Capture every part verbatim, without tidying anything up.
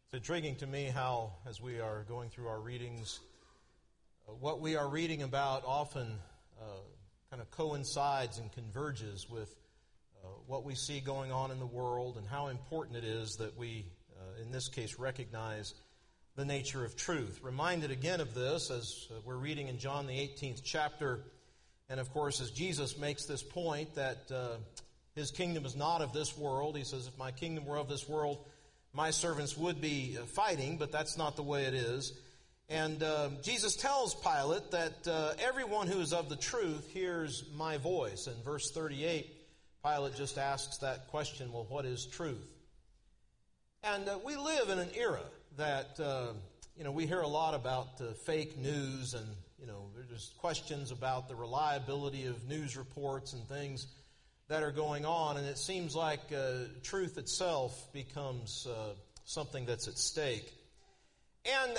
It's intriguing to me how, as we are going through our readings, uh, what we are reading about often uh, kind of coincides and converges with uh, what we see going on in the world, and how important it is that we, uh, in this case, recognize the nature of truth. Reminded again of this as uh, we're reading in John the eighteenth chapter, and of course as Jesus makes this point that uh, His kingdom is not of this world. He says, if my kingdom were of this world, my servants would be fighting, but that's not the way it is. And uh, Jesus tells Pilate that uh, everyone who is of the truth hears my voice. In verse thirty-eight, Pilate just asks that question, well, what is truth? And uh, we live in an era that, uh, you know, we hear a lot about uh, fake news, and, you know, there's questions about the reliability of news reports and things that are going on, and it seems like uh, truth itself becomes uh, something that's at stake. And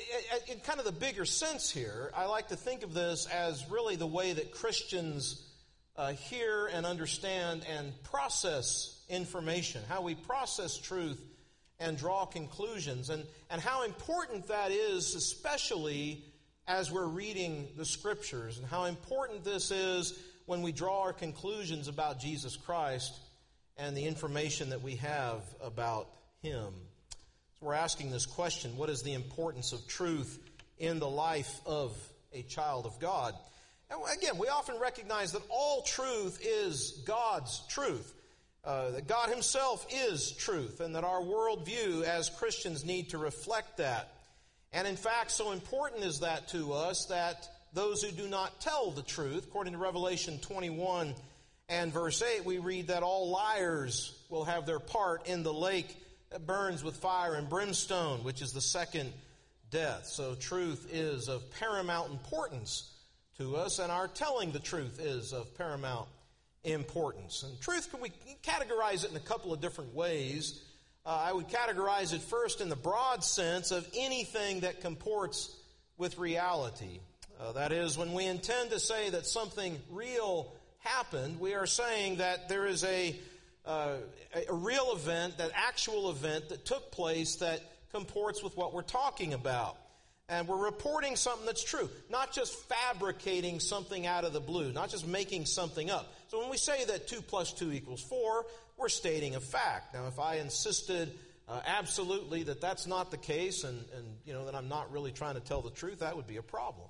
in kind of the bigger sense here, I like to think of this as really the way that Christians uh, hear and understand and process information, how we process truth and draw conclusions, and, and how important that is, especially as we're reading the Scriptures, and how important this is when we draw our conclusions about Jesus Christ and the information that we have about Him. So we're asking this question, what is the importance of truth in the life of a child of God? And again, we often recognize that all truth is God's truth, uh, that God Himself is truth, and that our worldview as Christians need to reflect that. And in fact, so important is that to us that those who do not tell the truth, according to Revelation twenty-one and verse eight, we read that all liars will have their part in the lake that burns with fire and brimstone, which is the second death. So truth is of paramount importance to us, and our telling the truth is of paramount importance. And truth, can we categorize it in a couple of different ways. Uh, I would categorize it first in the broad sense of anything that comports with reality. Uh, that is, when we intend to say that something real happened, we are saying that there is a, uh, a real event, that actual event that took place that comports with what we're talking about. And we're reporting something that's true, not just fabricating something out of the blue, not just making something up. So when we say that two plus two equals four, we're stating a fact. Now, if I insisted uh, absolutely that that's not the case, and, and you know that I'm not really trying to tell the truth, that would be a problem.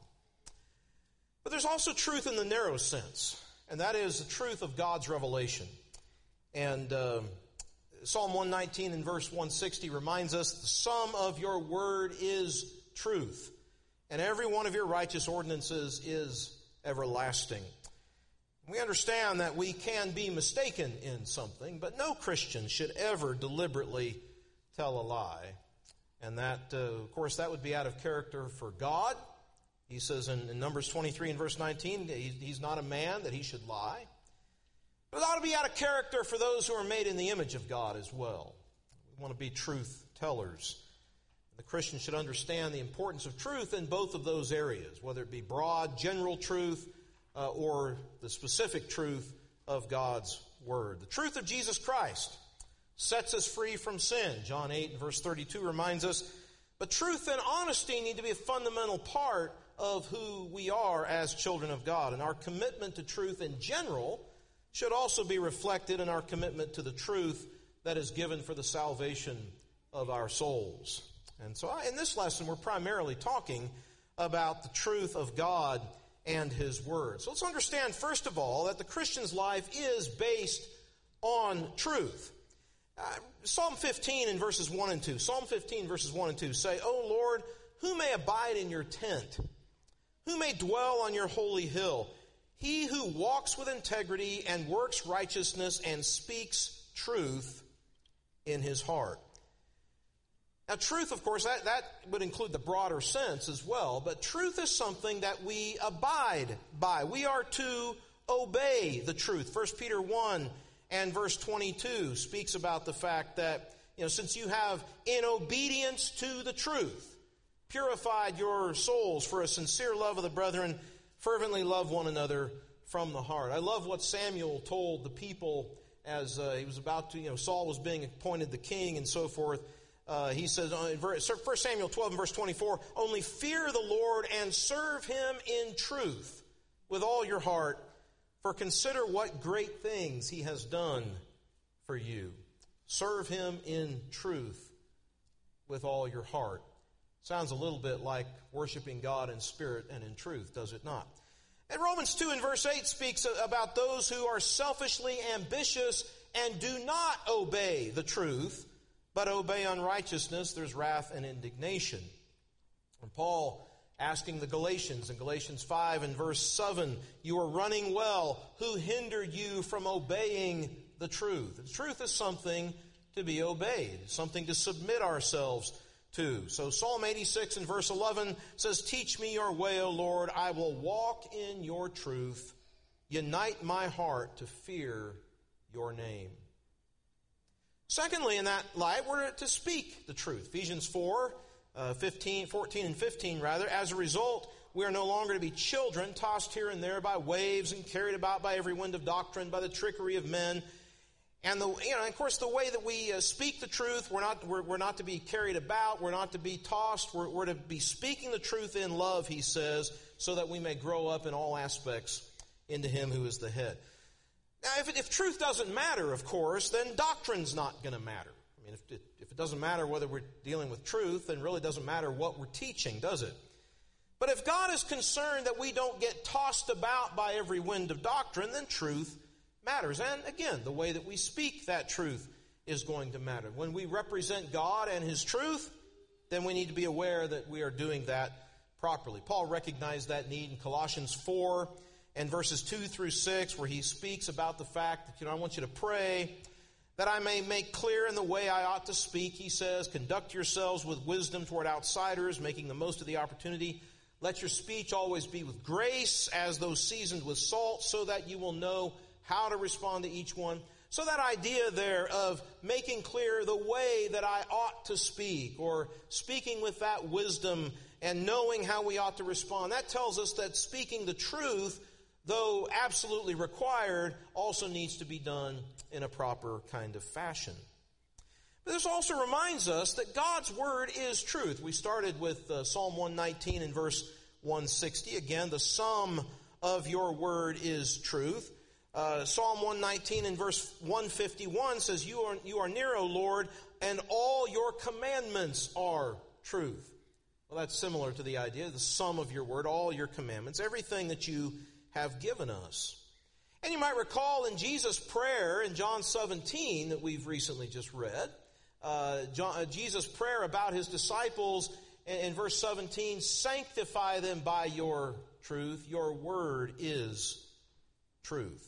But there's also truth in the narrow sense, and that is the truth of God's revelation. And uh, Psalm one nineteen and verse one sixty reminds us, the sum of your word is truth, and every one of your righteous ordinances is everlasting. We understand that we can be mistaken in something, but no Christian should ever deliberately tell a lie. And that, uh, of course, that would be out of character for God. He says in, in Numbers twenty-three and verse nineteen, he, he's not a man that he should lie. But it ought to be out of character for those who are made in the image of God as well. We want to be truth tellers. The Christian should understand the importance of truth in both of those areas, whether it be broad, general truth, uh, or the specific truth of God's Word. The truth of Jesus Christ sets us free from sin. John eight and verse thirty-two reminds us, but truth and honesty need to be a fundamental part of who we are as children of God. And our commitment to truth in general should also be reflected in our commitment to the truth that is given for the salvation of our souls. And so in this lesson, we're primarily talking about the truth of God and His Word. So let's understand, first of all, that the Christian's life is based on truth. Uh, Psalm fifteen in verses one and two. Psalm fifteen verses one and two say, O Lord, who may abide in your tent? Who may dwell on your holy hill? He who walks with integrity and works righteousness and speaks truth in his heart. Now, truth, of course, that, that would include the broader sense as well, but truth is something that we abide by. We are to obey the truth. First Peter one and verse twenty-two speaks about the fact that, you know, since you have, in obedience to the truth, purified your souls for a sincere love of the brethren, fervently love one another from the heart. I love what Samuel told the people as uh, he was about to, you know, Saul was being appointed the king and so forth. Uh, he says in First Samuel twelve and verse twenty-four, only fear the Lord and serve him in truth with all your heart, for consider what great things he has done for you. Serve him in truth with all your heart. Sounds a little bit like worshiping God in spirit and in truth, does it not? And Romans two and verse eight speaks about those who are selfishly ambitious and do not obey the truth, but obey unrighteousness. There's wrath and indignation. And Paul asking the Galatians in Galatians five and verse seven, you are running well. Who hindered you from obeying the truth? The truth is something to be obeyed, something to submit ourselves to. So Psalm eighty-six and verse eleven says, teach me your way, O Lord. I will walk in your truth. Unite my heart to fear your name. Secondly, in that light, we're to speak the truth. Ephesians four, uh, fifteen, fourteen and fifteen, rather. As a result, we are no longer to be children, tossed here and there by waves and carried about by every wind of doctrine, by the trickery of men. And, the, you know, of course, the way that we uh, speak the truth, we're not, we're, we're not to be carried about, we're not to be tossed, we're, we're to be speaking the truth in love, he says, so that we may grow up in all aspects into him who is the head. Now, if, it, if truth doesn't matter, of course, then doctrine's not going to matter. I mean, if it, if it doesn't matter whether we're dealing with truth, then it really doesn't matter what we're teaching, does it? But if God is concerned that we don't get tossed about by every wind of doctrine, then truth matters. And again, the way that we speak that truth is going to matter. When we represent God and his truth, then we need to be aware that we are doing that properly. Paul recognized that need in Colossians four and verses two through six, where he speaks about the fact that, you know, I want you to pray that I may make clear in the way I ought to speak. He says, conduct yourselves with wisdom toward outsiders, making the most of the opportunity. Let your speech always be with grace, as though seasoned with salt, so that you will know how to respond to each one. So that idea there of making clear the way that I ought to speak, or speaking with that wisdom and knowing how we ought to respond, that tells us that speaking the truth, though absolutely required, also needs to be done in a proper kind of fashion. But this also reminds us that God's word is truth. We started with uh, Psalm one nineteen and verse one sixty. Again, the sum of your word is truth. Uh, Psalm one nineteen and verse one fifty-one says, you are, you are near, O Lord, and all your commandments are truth. Well, that's similar to the idea, the sum of your word, all your commandments, everything that you have given us. And you might recall in Jesus' prayer in John seventeen that we've recently just read, uh, John, uh, Jesus' prayer about his disciples in, in verse seventeen, sanctify them by your truth. Your word is truth.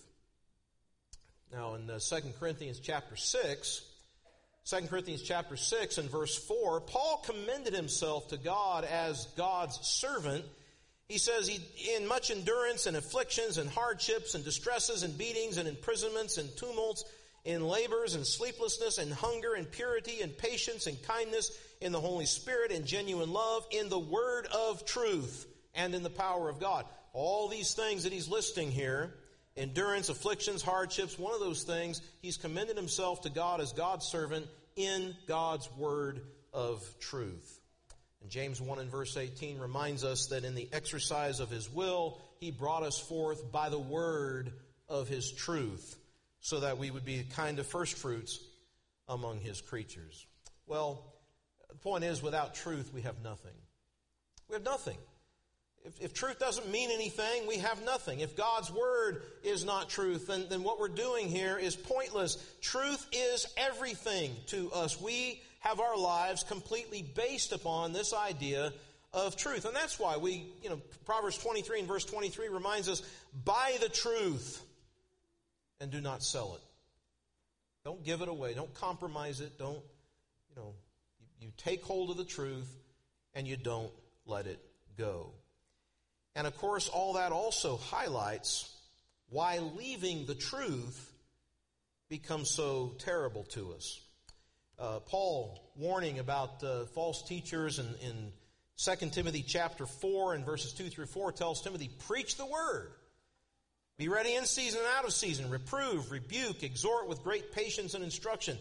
Now in uh, Second Corinthians chapter six, Second Corinthians chapter six and verse four, Paul commended himself to God as God's servant. He says, he, in much endurance and afflictions and hardships and distresses and beatings and imprisonments and tumults, in labors and sleeplessness and hunger and purity and patience and kindness, in the Holy Spirit and genuine love, in the word of truth and in the power of God. All these things that he's listing here, endurance, afflictions, hardships, one of those things, he's commended himself to God as God's servant in God's word of truth. And James one and verse eighteen reminds us that in the exercise of his will, he brought us forth by the word of his truth, so that we would be kind of first fruits among his creatures. Well, the point is, without truth, we have nothing. We have nothing. If, if truth doesn't mean anything, we have nothing. If God's word is not truth, then, then what we're doing here is pointless. Truth is everything to us. We have our lives completely based upon this idea of truth. And that's why we, you know, Proverbs twenty-three and verse twenty-three reminds us, buy the truth and do not sell it. Don't give it away. Don't compromise it. Don't, you know, you, you take hold of the truth and you don't let it go. And of course, all that also highlights why leaving the truth becomes so terrible to us. Uh, Paul warning about uh, false teachers in, in Second Timothy chapter four and verses two through four tells Timothy, preach the word. Be ready in season and out of season. Reprove, rebuke, exhort with great patience and instruction.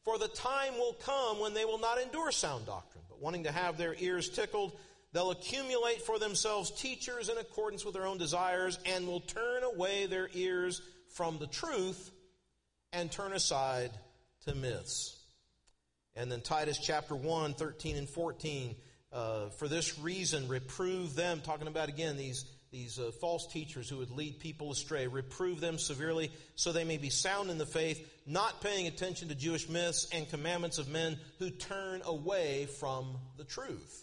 For the time will come when they will not endure sound doctrine, but wanting to have their ears tickled, they'll accumulate for themselves teachers in accordance with their own desires, and will turn away their ears from the truth and turn aside to myths. And then Titus chapter one, thirteen and fourteen, uh, for this reason reprove them, talking about again these These uh, false teachers who would lead people astray. Reprove them severely so they may be sound in the faith, not paying attention to Jewish myths and commandments of men who turn away from the truth.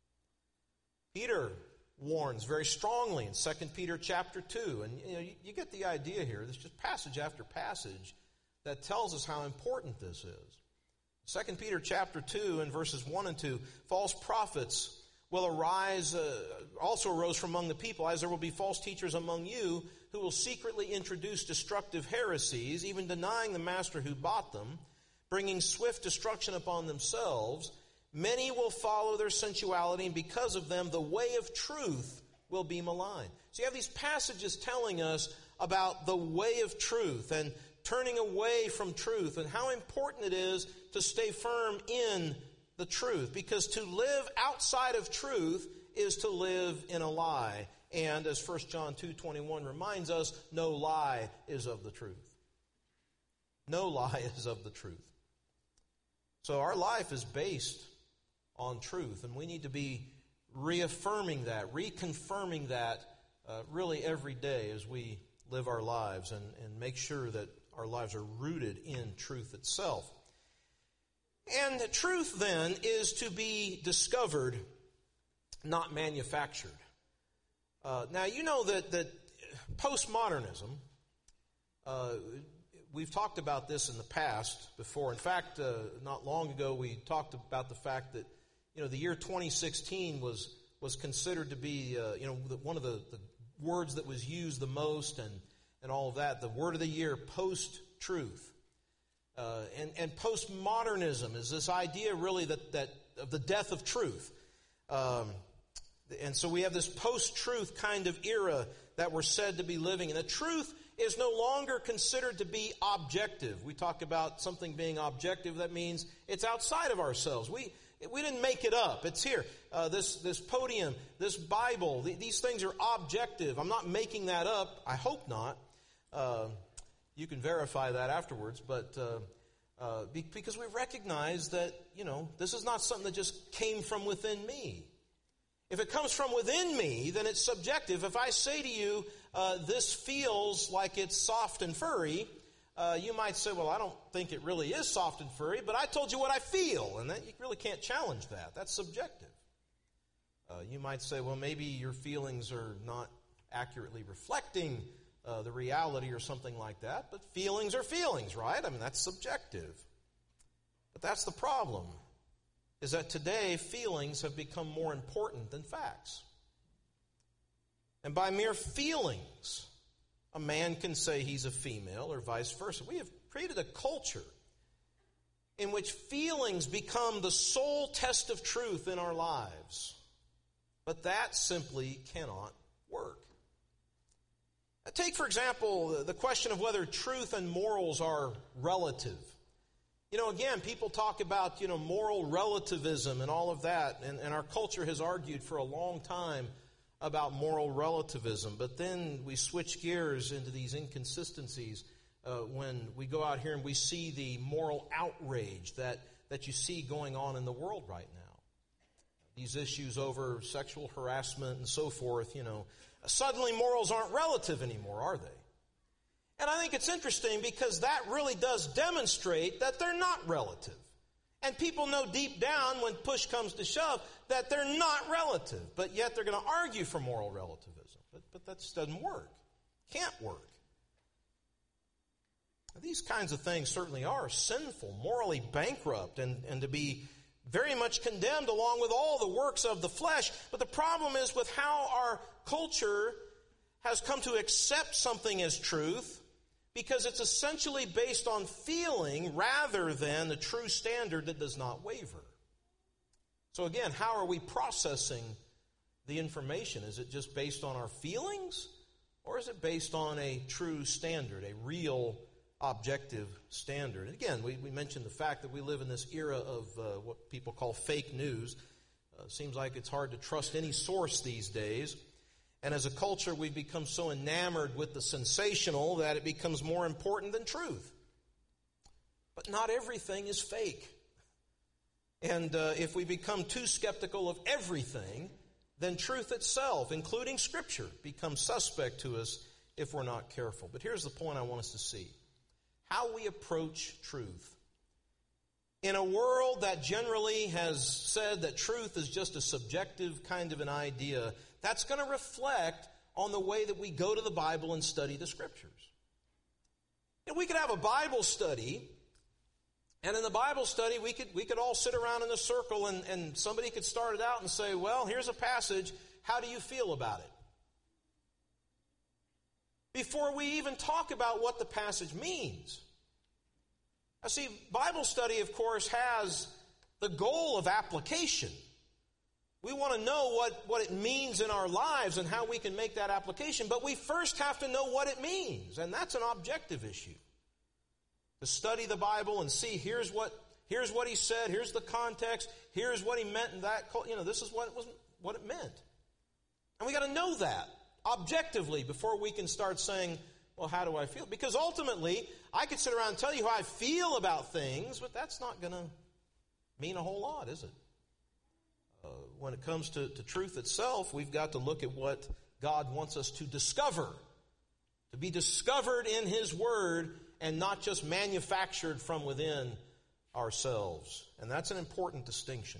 Peter warns very strongly in Second Peter chapter two. And you know, you, you get the idea here. There's just passage after passage that tells us how important this is. Second Peter chapter two and verses one and two, false prophets will arise, uh, also arose from among the people, as there will be false teachers among you who will secretly introduce destructive heresies, even denying the master who bought them, bringing swift destruction upon themselves. Many will follow their sensuality, and because of them, the way of truth will be maligned. So you have these passages telling us about the way of truth and turning away from truth and how important it is to stay firm in the truth, because to live outside of truth is to live in a lie. And as First John two twenty-one reminds us, no lie is of the truth. No lie is of the truth. So our life is based on truth, and we need to be reaffirming that, reconfirming that uh, really every day as we live our lives and, and make sure that our lives are rooted in truth itself. And the truth, then, is to be discovered, not manufactured. Uh, now, you know that, that postmodernism, uh, we've talked about this in the past before. In fact, uh, not long ago, we talked about the fact that, you know, the year twenty sixteen was was considered to be, uh, you know, the, one of the, the words that was used the most and, and all of that. The word of the year, post-truth. Uh, and, and postmodernism is this idea really that, that of the death of truth. Um, and so we have this post-truth kind of era that we're said to be living in. The truth is no longer considered to be objective. We talk about something being objective. That means it's outside of ourselves. We we didn't make it up. It's here. Uh, this, this podium, this Bible, th- these things are objective. I'm not making that up. I hope not. Uh, You can verify that afterwards, but uh, uh, be, because we recognize that, you know, this is not something that just came from within me. If it comes from within me, then it's subjective. If I say to you, uh, this feels like it's soft and furry, uh, you might say, well, I don't think it really is soft and furry, but I told you what I feel, and that, you really can't challenge that. That's subjective. Uh, you might say, well, maybe your feelings are not accurately reflecting Uh, the reality or something like that, but feelings are feelings, right? I mean, that's subjective. But that's the problem, is that today feelings have become more important than facts. And by mere feelings, a man can say he's a female or vice versa. We have created a culture in which feelings become the sole test of truth in our lives. But that simply cannot work. Take, for example, the question of whether truth and morals are relative. You know, again, people talk about, you know, moral relativism and all of that, and, and our culture has argued for a long time about moral relativism. But then we switch gears into these inconsistencies uh, when we go out here and we see the moral outrage that, that you see going on in the world right now. These issues over sexual harassment and so forth, you know, suddenly morals aren't relative anymore, are they? And I think it's interesting because that really does demonstrate that they're not relative. And people know deep down when push comes to shove that they're not relative, but yet they're going to argue for moral relativism. But, but that just doesn't work. Can't work. These kinds of things certainly are sinful, morally bankrupt, and, and to be very much condemned along with all the works of the flesh. But the problem is with how our culture has come to accept something as truth, because it's essentially based on feeling rather than a true standard that does not waver. So again, how are we processing the information? Is it just based on our feelings, or is it based on a true standard, a real objective standard. And again, we, we mentioned the fact that we live in this era of uh, what people call fake news. Uh, seems like it's hard to trust any source these days. And as a culture, we've become so enamored with the sensational that it becomes more important than truth. But not everything is fake. And uh, if we become too skeptical of everything, then truth itself, including Scripture, becomes suspect to us if we're not careful. But here's the point I want us to see. How we approach truth. In a world that generally has said that truth is just a subjective kind of an idea, that's going to reflect on the way that we go to the Bible and study the Scriptures. You know, we could have a Bible study, and in the Bible study, we could we could all sit around in a circle, and, and somebody could start it out and say, well, here's a passage. How do you feel about it? Before we even talk about what the passage means. Now, see, Bible study, of course, has the goal of application. We want to know what, what it means in our lives and how we can make that application, but we first have to know what it means, and that's an objective issue. To study the Bible and see, here's what here's what he said, here's the context, here's what he meant in that, you know, this is what it was, what it meant. And we got to know that objectively before we can start saying, well, how do I feel? Because ultimately, I could sit around and tell you how I feel about things, but that's not going to mean a whole lot, is it? Uh, when it comes to, to truth itself, we've got to look at what God wants us to discover. To be discovered in His Word and not just manufactured from within ourselves. And that's an important distinction.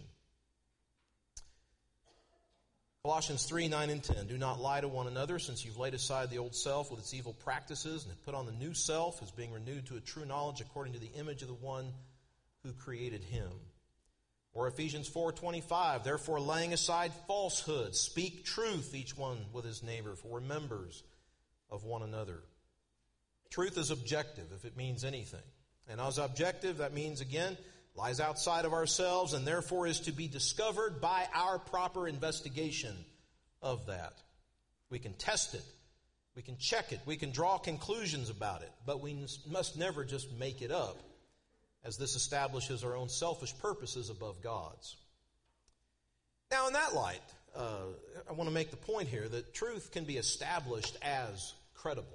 Colossians three, nine and ten. Do not lie to one another, since you've laid aside the old self with its evil practices and have put on the new self as being renewed to a true knowledge according to the image of the one who created him. Or Ephesians four twenty-five. Therefore, laying aside falsehood, speak truth, each one with his neighbor, for we're members of one another. Truth is objective, if it means anything. And as objective, that means, again, lies outside of ourselves and therefore is to be discovered by our proper investigation of that. We can test it. We can check it. We can draw conclusions about it. But we must never just make it up, as this establishes our own selfish purposes above God's. Now, in that light, uh, I want to make the point here that truth can be established as credible.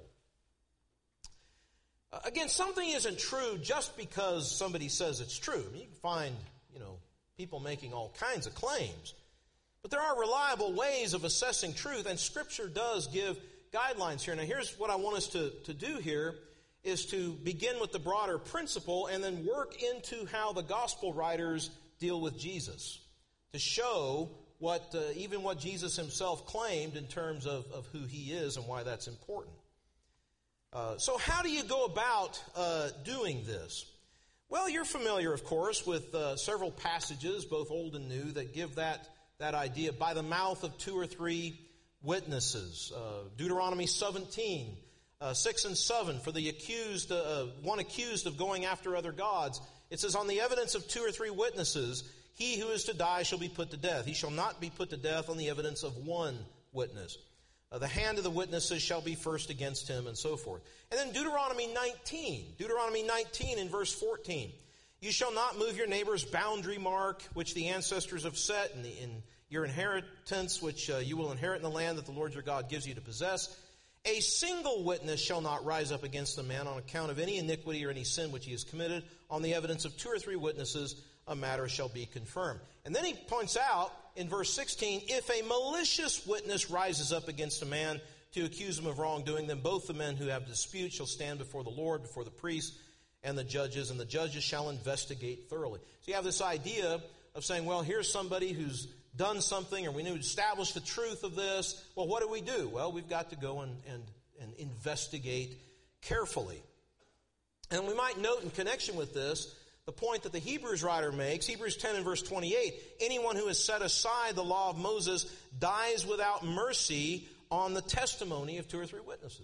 Uh, again, something isn't true just because somebody says it's true. I mean, you can find, you know, people making all kinds of claims. But there are reliable ways of assessing truth, and Scripture does give guidelines here. Now, here's what I want us to, to do here, is to begin with the broader principle and then work into how the gospel writers deal with Jesus, to show what uh, even what Jesus himself claimed in terms of, of who he is and why that's important. Uh, so how do you go about uh, doing this? Well, you're familiar, of course, with uh, several passages, both old and new, that give that, that idea by the mouth of two or three witnesses. Uh, Deuteronomy seventeen, uh, six and seven, for the accused, uh, one accused of going after other gods. It says, on the evidence of two or three witnesses, he who is to die shall be put to death. He shall not be put to death on the evidence of one witness. Uh, the hand of the witnesses shall be first against him, and so forth. And then Deuteronomy nineteen. Deuteronomy nineteen in verse fourteen. You shall not move your neighbor's boundary mark, which the ancestors have set, in, the, in your inheritance, which uh, you will inherit in the land that the Lord your God gives you to possess. A single witness shall not rise up against a man on account of any iniquity or any sin which he has committed. On the evidence of two or three witnesses, a matter shall be confirmed. And then he points out in verse sixteen, if a malicious witness rises up against a man to accuse him of wrongdoing, then both the men who have dispute shall stand before the Lord, before the priests and the judges, and the judges shall investigate thoroughly. So you have this idea of saying, well, here's somebody who's done something, or we need to establish the truth of this. Well, what do we do? Well, we've got to go and, and, and investigate carefully. And we might note in connection with this, the point that the Hebrews writer makes, Hebrews ten and verse twenty-eight, anyone who has set aside the law of Moses dies without mercy on the testimony of two or three witnesses.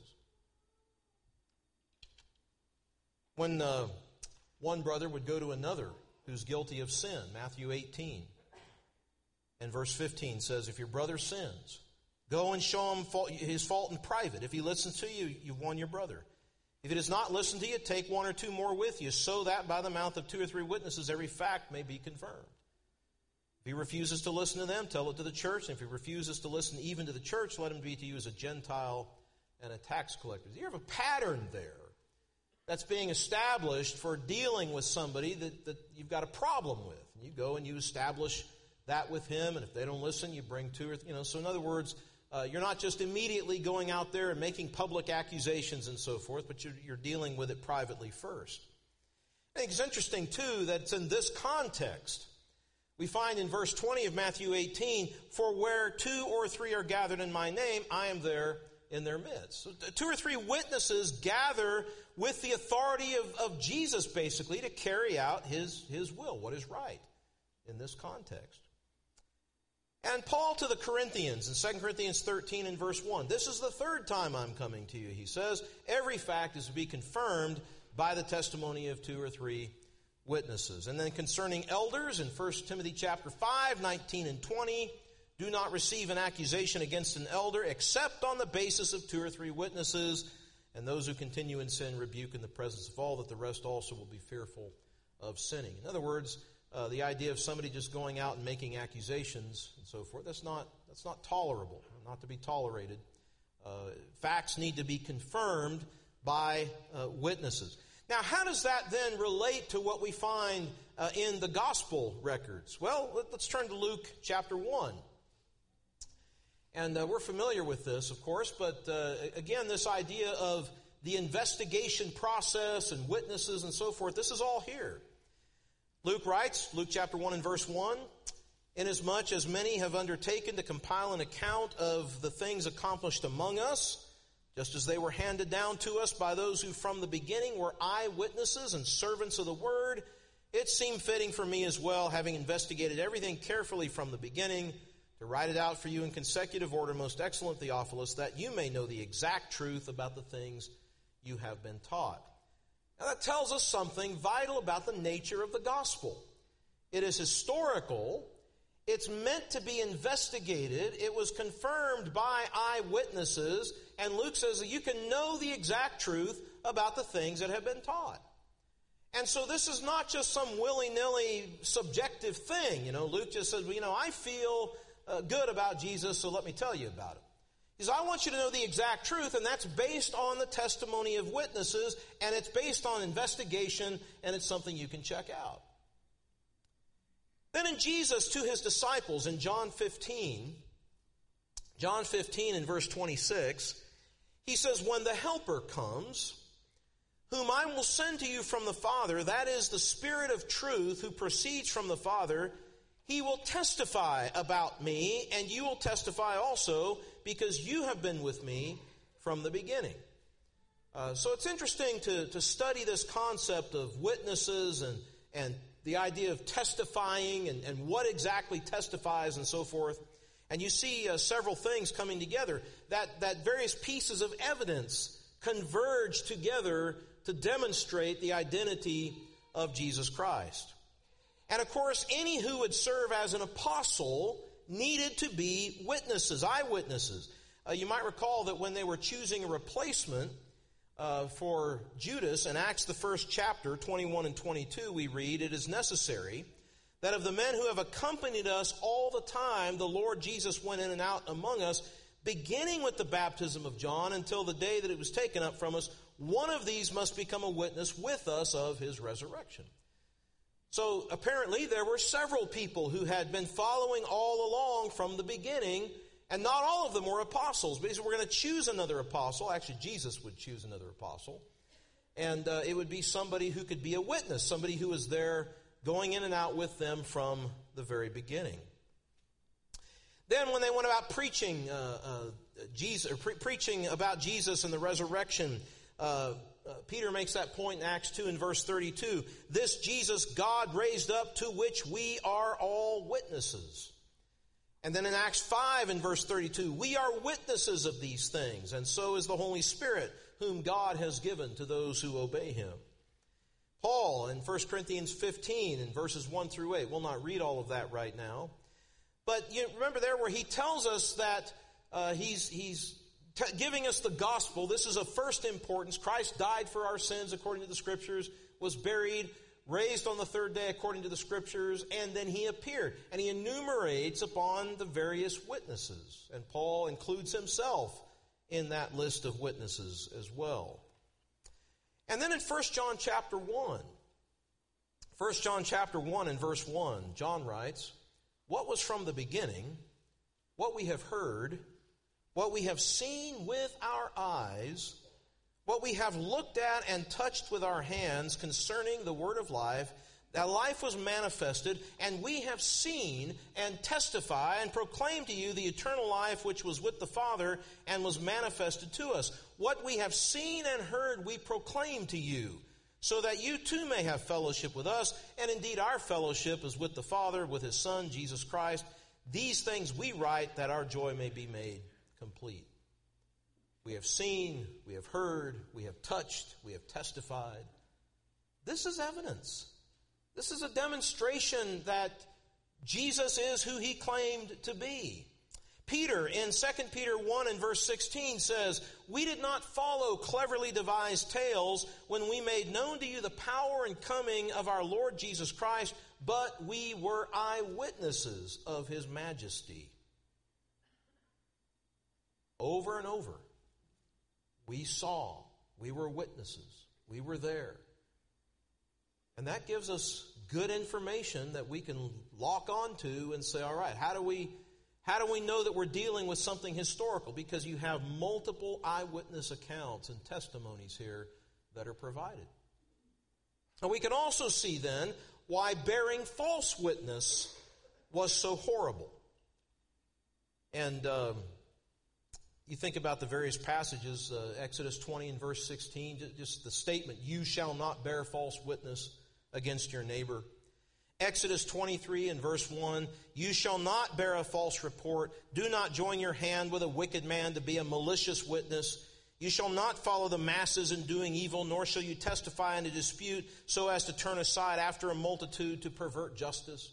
When uh, one brother would go to another who's guilty of sin, Matthew eighteen and verse fifteen says, if your brother sins, go and show him fault, his fault in private. If he listens to you, you've won your brother. If he does not listen to you, take one or two more with you, so that by the mouth of two or three witnesses every fact may be confirmed. If he refuses to listen to them, tell it to the church. And if he refuses to listen even to the church, let him be to you as a Gentile and a tax collector. You have a pattern there that's being established for dealing with somebody that, that you've got a problem with. And you go and you establish that with him, and if they don't listen, you bring two or, you know, so in other words, uh, you're not just immediately going out there and making public accusations and so forth, but you're, you're dealing with it privately first. I think it's interesting, too, that it's in this context. We find in verse twenty of Matthew eighteen, for where two or three are gathered in my name, I am there in their midst. So two or three witnesses gather with the authority of, of Jesus, basically, to carry out his, his will, what is right in this context. And Paul to the Corinthians in Second Corinthians thirteen and verse one, this is the third time I'm coming to you, he says. Every fact is to be confirmed by the testimony of two or three witnesses. And then concerning elders in First Timothy chapter five, nineteen and twenty, do not receive an accusation against an elder except on the basis of two or three witnesses, and those who continue in sin rebuke in the presence of all, that the rest also will be fearful of sinning. In other words, uh, the idea of somebody just going out and making accusations and so forth, that's not, that's not tolerable, not to be tolerated. Uh, facts need to be confirmed by uh, witnesses. Now, how does that then relate to what we find uh, in the gospel records? Well, let, let's turn to Luke chapter one. And uh, we're familiar with this, of course, but uh, again, this idea of the investigation process and witnesses and so forth, this is all here. Luke writes, Luke chapter one and verse one, inasmuch as many have undertaken to compile an account of the things accomplished among us, just as they were handed down to us by those who from the beginning were eyewitnesses and servants of the word, it seemed fitting for me as well, having investigated everything carefully from the beginning, to write it out for you in consecutive order, most excellent Theophilus, that you may know the exact truth about the things you have been taught. Now that tells us something vital about the nature of the gospel. It is historical. It's meant to be investigated. It was confirmed by eyewitnesses. And Luke says that you can know the exact truth about the things that have been taught. And so this is not just some willy-nilly subjective thing. You know, Luke just says, well, you know, I feel uh, good about Jesus, so let me tell you about it. He says, I want you to know the exact truth, and that's based on the testimony of witnesses, and it's based on investigation, and it's something you can check out. Then in Jesus to his disciples in John fifteen, John fifteen and verse twenty-six, he says, when the Helper comes, whom I will send to you from the Father, that is the Spirit of truth who proceeds from the Father, he will testify about me, and you will testify also, because you have been with me from the beginning. Uh, so it's interesting to, to study this concept of witnesses and, and the idea of testifying and, and what exactly testifies and so forth. And you see uh, several things coming together, that, that various pieces of evidence converge together to demonstrate the identity of Jesus Christ. And of course, any who would serve as an apostle needed to be witnesses, eyewitnesses. Uh, you might recall that when they were choosing a replacement uh, for Judas, in Acts the first chapter, twenty-one and twenty-two, we read, it is necessary that of the men who have accompanied us all the time, the Lord Jesus went in and out among us, beginning with the baptism of John until the day that it was taken up from us, one of these must become a witness with us of his resurrection. So apparently there were several people who had been following all along from the beginning, and not all of them were apostles. But he said, we're going to choose another apostle. Actually, Jesus would choose another apostle. And uh, it would be somebody who could be a witness, somebody who was there going in and out with them from the very beginning. Then when they went about preaching uh, uh, Jesus, or pre- preaching about Jesus and the resurrection, uh, uh, Peter makes that point in Acts two and verse thirty-two. This Jesus God raised up, to which we are all witnesses. And then in Acts five and verse thirty-two, we are witnesses of these things, and so is the Holy Spirit, whom God has given to those who obey him. Paul in First Corinthians fifteen in verses one through eight. We'll not read all of that right now. But you remember there where he tells us that uh, he's, he's t- giving us the gospel. This is of first importance. Christ died for our sins according to the Scriptures, was buried, raised on the third day according to the Scriptures, and then he appeared. And he enumerates upon the various witnesses. And Paul includes himself in that list of witnesses as well. And then in First John chapter one, First John chapter one and verse one, John writes, "What was from the beginning, what we have heard, what we have seen with our eyes, what we have looked at and touched with our hands concerning the word of life, that life was manifested, and we have seen and testify and proclaim to you the eternal life which was with the Father and was manifested to us. What we have seen and heard we proclaim to you, so that you too may have fellowship with us. And indeed our fellowship is with the Father, with his Son, Jesus Christ. These things we write that our joy may be made complete." We have seen, we have heard, we have touched, we have testified. This is evidence. This is a demonstration that Jesus is who he claimed to be. Peter in Second Peter one and verse sixteen says, "We did not follow cleverly devised tales when we made known to you the power and coming of our Lord Jesus Christ, but we were eyewitnesses of his majesty." Over and over, we saw, we were witnesses, we were there. And that gives us good information that we can lock onto and say, all right, how do we how do we know that we're dealing with something historical? Because you have multiple eyewitness accounts and testimonies here that are provided. And we can also see then why bearing false witness was so horrible. And um, you think about the various passages, uh, Exodus twenty and verse sixteen, just the statement, "You shall not bear false witness against your neighbor." Exodus twenty-three and verse one, "You shall not bear a false report. Do not join your hand with a wicked man to be a malicious witness. You shall not follow the masses in doing evil, nor shall you testify in a dispute so as to turn aside after a multitude to pervert justice."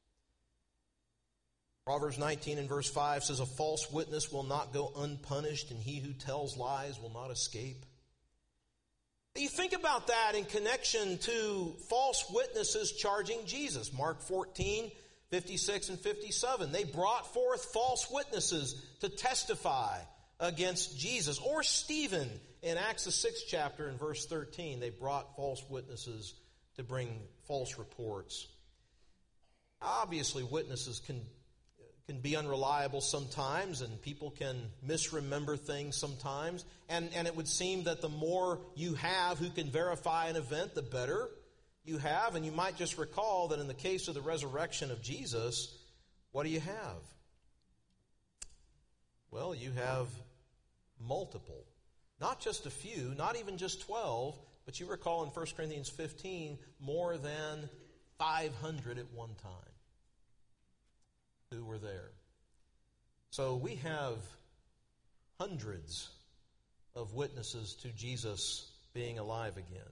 Proverbs nineteen and verse five says, "A false witness will not go unpunished, and he who tells lies will not escape." You think about that in connection to false witnesses charging Jesus. Mark fourteen, fifty-six and fifty-seven. They brought forth false witnesses to testify against Jesus. Or Stephen in Acts the sixth chapter in verse thirteen. They brought false witnesses to bring false reports. Obviously, witnesses can can be unreliable sometimes, and people can misremember things sometimes. And, and it would seem that the more you have who can verify an event, the better you have. And you might just recall that in the case of the resurrection of Jesus, what do you have? Well, you have multiple. Not just a few, not even just twelve, but you recall in First Corinthians fifteen, more than five hundred at one time who were there. So we have hundreds of witnesses to Jesus being alive again.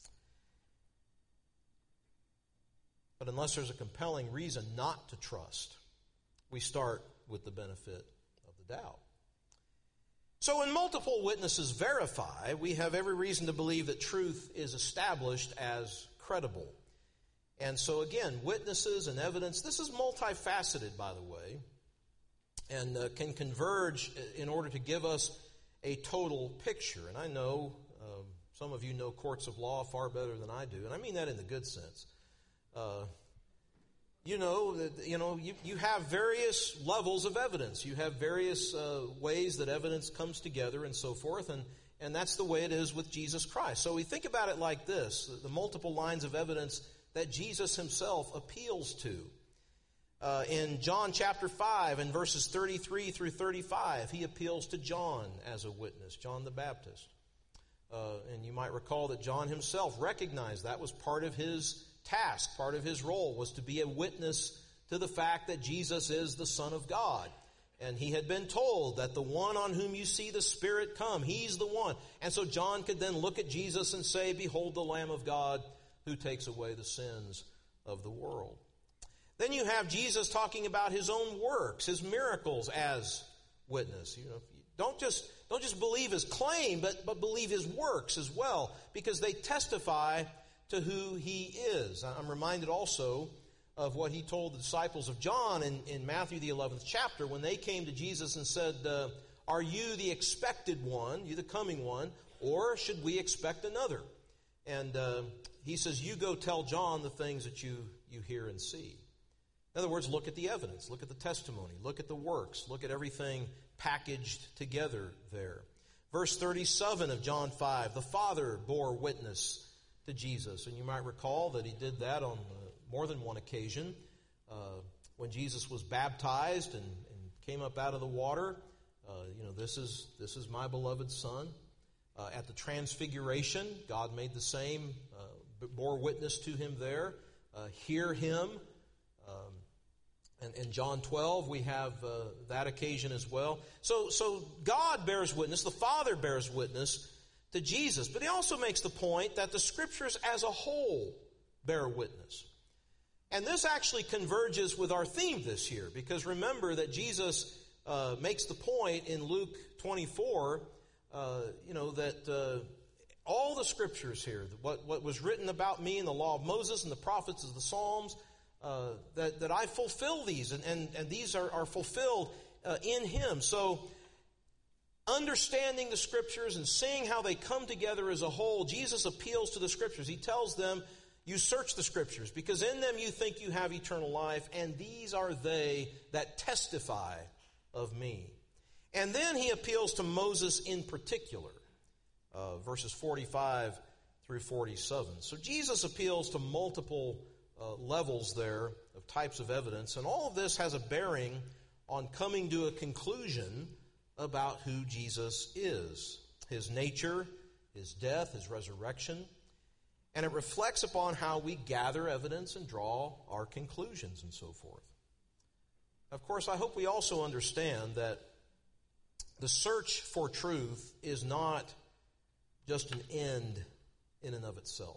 But unless there's a compelling reason not to trust, we start with the benefit of the doubt. So when multiple witnesses verify, we have every reason to believe that truth is established as credible. And so again, witnesses and evidence, this is multifaceted, by the way, and uh, can converge in order to give us a total picture. And I know um, some of you know courts of law far better than I do, and I mean that in the good sense. Uh, you know, that, you know, you, you have various levels of evidence. You have various uh, ways that evidence comes together and so forth, and, and that's the way it is with Jesus Christ. So we think about it like this, the multiple lines of evidence that Jesus himself appeals to. Uh, in John chapter five and verses thirty-three through thirty-five, he appeals to John as a witness, John the Baptist. Uh, and you might recall that John himself recognized that was part of his task, part of his role, was to be a witness to the fact that Jesus is the Son of God. And he had been told that the one on whom you see the Spirit come, he's the one. And so John could then look at Jesus and say, "Behold the Lamb of God who takes away the sins of the world." Then you have Jesus talking about his own works, his miracles as witness. You know, Don't just, don't just believe his claim, but, but believe his works as well, because they testify to who he is. I'm reminded also of what he told the disciples of John in, in Matthew the eleventh chapter, when they came to Jesus and said, uh, are you the expected one, you the coming one, or should we expect another? And uh, he says, you go tell John the things that you, you hear and see. In other words, look at the evidence, look at the testimony, look at the works, look at everything packaged together there. Verse thirty-seven of John five, the Father bore witness to Jesus. And you might recall that he did that on uh, more than one occasion. Uh, when Jesus was baptized and, and came up out of the water, uh, you know, this is, this is my beloved Son. Uh, at the Transfiguration, God made the same, uh, bore witness to him there. Uh, hear him. Um, and in John twelve, we have uh, that occasion as well. So, so God bears witness, the Father bears witness to Jesus. But he also makes the point that the Scriptures as a whole bear witness. And this actually converges with our theme this year, because remember that Jesus uh, makes the point in Luke twenty-four, uh, you know, that uh, all the Scriptures here, what, what was written about me in the law of Moses and the prophets of the Psalms, uh, that, that I fulfill these, and, and, and these are, are fulfilled uh, in him. So understanding the Scriptures and seeing how they come together as a whole, Jesus appeals to the Scriptures. He tells them, you search the Scriptures, because in them you think you have eternal life, and these are they that testify of me. And then he appeals to Moses in particular, uh, verses forty-five through forty-seven. So Jesus appeals to multiple uh, levels there of types of evidence, and all of this has a bearing on coming to a conclusion about who Jesus is, his nature, his death, his resurrection. And it reflects upon how we gather evidence and draw our conclusions and so forth. Of course, I hope we also understand that the search for truth is not just an end in and of itself.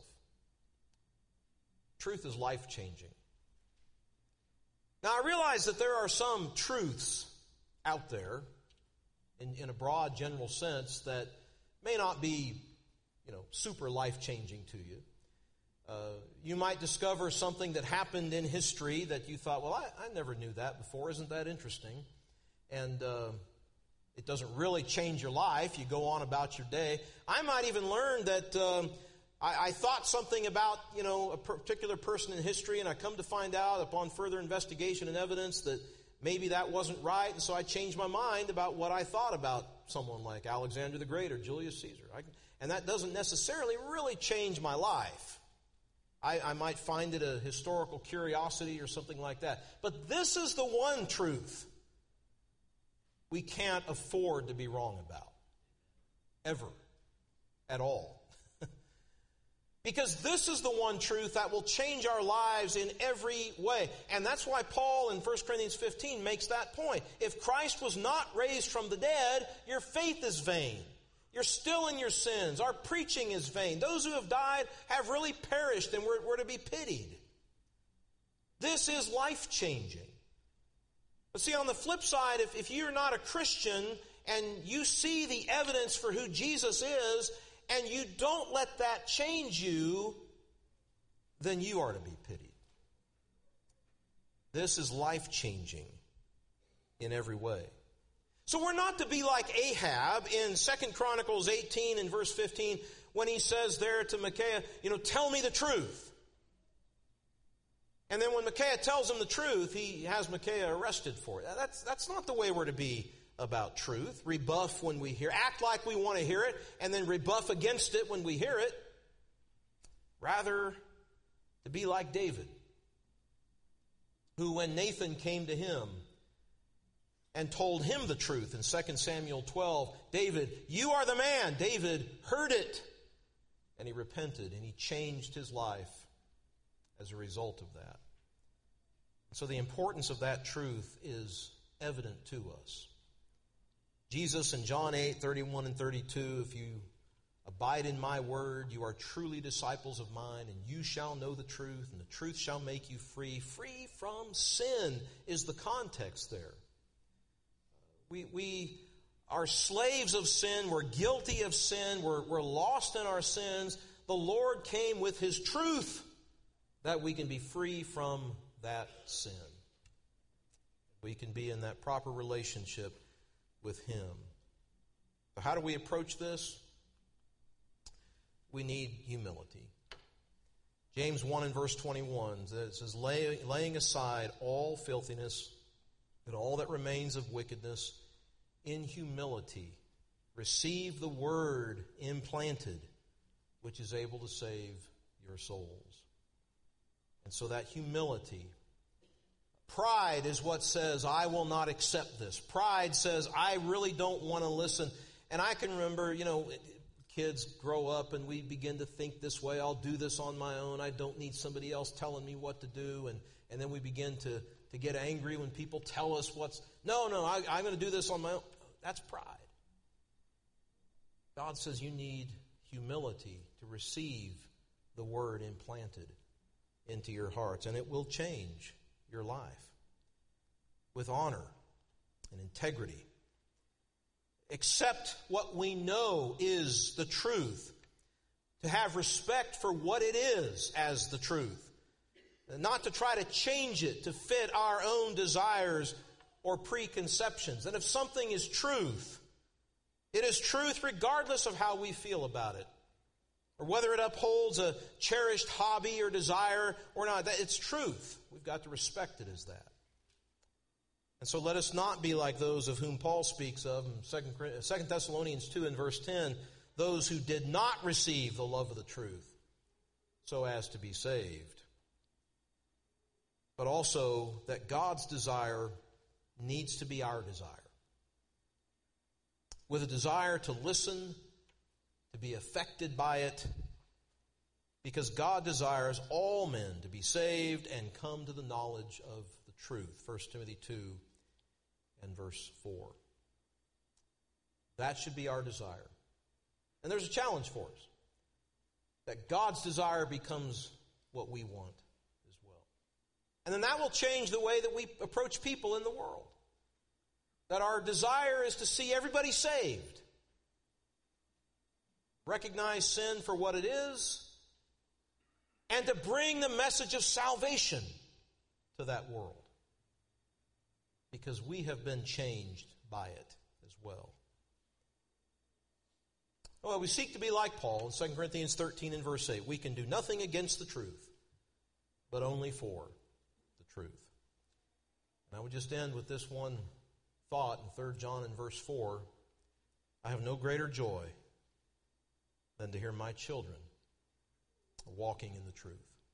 Truth is life-changing. Now, I realize that there are some truths out there in, in a broad general sense that may not be, you know, super life-changing to you. Uh, you might discover something that happened in history that you thought, well, I, I never knew that before. Isn't that interesting? And uh, it doesn't really change your life. You go on about your day. I might even learn that um, I, I thought something about, you know, a particular person in history, and I come to find out upon further investigation and evidence that maybe that wasn't right, and so I changed my mind about what I thought about someone like Alexander the Great or Julius Caesar. I, and that doesn't necessarily really change my life. I, I might find it a historical curiosity or something like that. But this is the one truth we can't afford to be wrong about. Ever. At all. Because this is the one truth that will change our lives in every way. And that's why Paul in First Corinthians fifteen makes that point. If Christ was not raised from the dead, your faith is vain. You're still in your sins. Our preaching is vain. Those who have died have really perished, and we're, we're to be pitied. This is life-changing. But see, on the flip side, if, if you're not a Christian and you see the evidence for who Jesus is, and you don't let that change you, then you are to be pitied. This is life-changing in every way. So we're not to be like Ahab in Second Chronicles eighteen and verse fifteen when he says there to Micaiah, you know, tell me the truth. And then when Micaiah tells him the truth, he has Micaiah arrested for it. That's, that's not the way we're to be about truth. Rebuff when we hear, act like we want to hear it, and then rebuff against it when we hear it. Rather, to be like David, who when Nathan came to him and told him the truth in Second Samuel twelve, David, you are the man. David heard it, and he repented, and he changed his life as a result of that. So the importance of that truth is evident to us. Jesus in John eight, thirty-one and thirty-two, if you abide in my word, you are truly disciples of mine, and you shall know the truth, and the truth shall make you free. Free from sin is the context there. We, we are slaves of sin, we're guilty of sin, we're, we're lost in our sins, the Lord came with His truth that we can be free from that sin. We can be in that proper relationship with Him. So how do we approach this? We need humility. James one and verse twenty-one says, Lay, laying aside all filthiness and all that remains of wickedness, in humility receive the word implanted, which is able to save your souls. And so that humility, pride is what says, I will not accept this. Pride says, I really don't want to listen. And I can remember, you know, kids grow up and we begin to think this way. I'll do this on my own. I don't need somebody else telling me what to do. And, and then we begin to, to get angry when people tell us what's, no, no, I, I'm going to do this on my own. That's pride. God says you need humility to receive the word implanted into your hearts, and it will change your life with honor and integrity. Accept what we know is the truth. To have respect for what it is as the truth. Not to try to change it to fit our own desires or preconceptions. And if something is truth, it is truth regardless of how we feel about it. Or whether it upholds a cherished hobby or desire or not. It's truth. We've got to respect it as that. And so let us not be like those of whom Paul speaks of in Second Thessalonians two and verse ten, those who did not receive the love of the truth so as to be saved. But also that God's desire needs to be our desire. With a desire to listen, to be affected by it, because God desires all men to be saved and come to the knowledge of the truth. First Timothy two and verse four. That should be our desire. And there's a challenge for us. That God's desire becomes what we want as well. And then that will change the way that we approach people in the world. That our desire is to see everybody saved. Recognize sin for what it is. And to bring the message of salvation to that world. Because we have been changed by it as well. Well, we seek to be like Paul in Second Corinthians thirteen and verse eight. We can do nothing against the truth, but only for the truth. And I would just end with this one thought in Third John in verse four. I have no greater joy than to hear my children walking in the truth.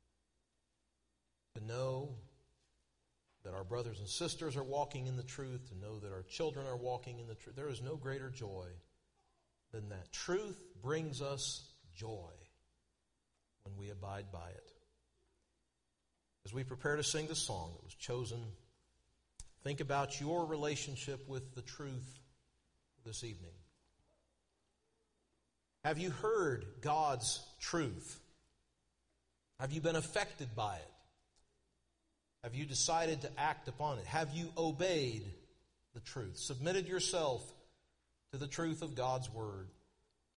To know that our brothers and sisters are walking in the truth, to know that our children are walking in the truth. There is no greater joy than that. Truth brings us joy when we abide by it. As we prepare to sing the song that was chosen, think about your relationship with the truth this evening. Have you heard God's truth? Have you been affected by it? Have you decided to act upon it? Have you obeyed the truth? Submitted yourself to the truth of God's word?